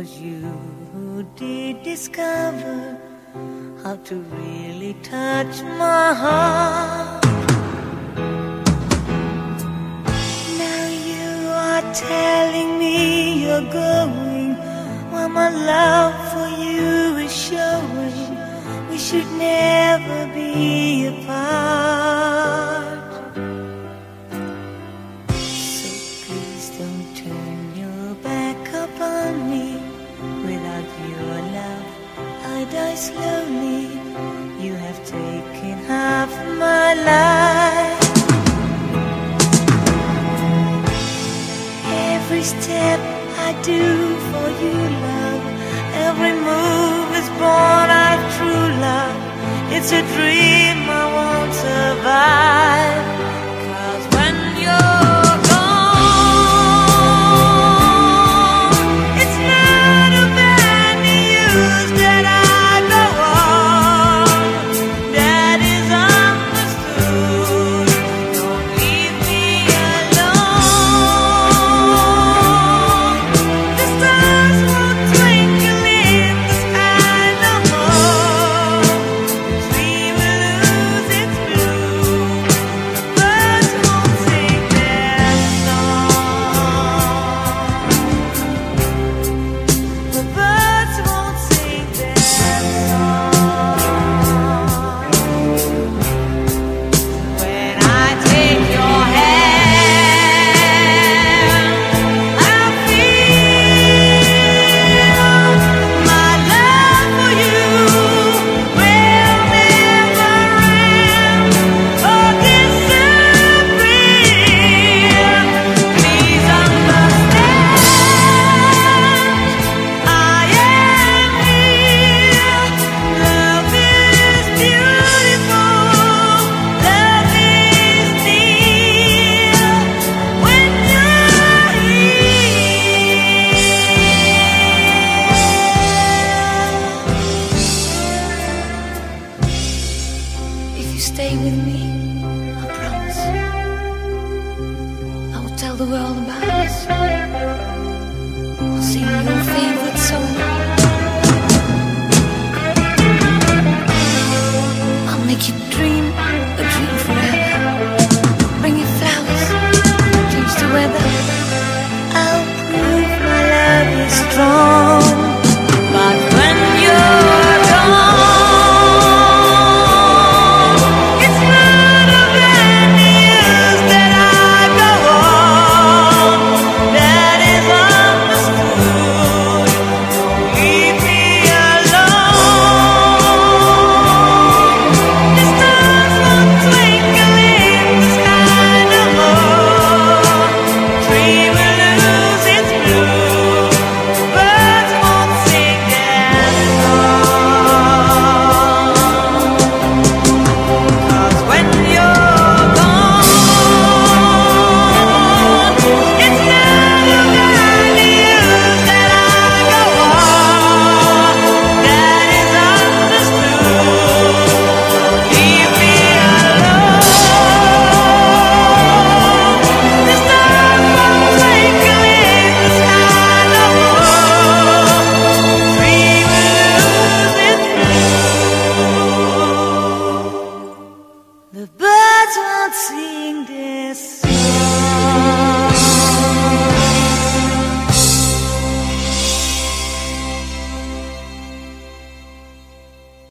'Twas you who did discover how to really touch my heart. Now you are telling me you're going, while my love for you is showing. We should never be apart. So please don't turn your back upon me. Without your love I die slowly. You have taken half my life. Every step I do for you, love, every move is born out of true love. It's a dream I won't survive. 'Cause when you're gone, it's not of any use that I go on. That is understood. Don't leave me alone. The stars won't twinkle in the sky no more. The tree will lose its bloom. Birds won't sing their song. The birds won't sing their song. When I take your hand, I feel my love for you will never end or disappear. Please understand, I am here. Love is beautiful, love is near when you're here. If you stay with me, I promise I will tell the world about us. I'll sing your favorite song. I'll make you dream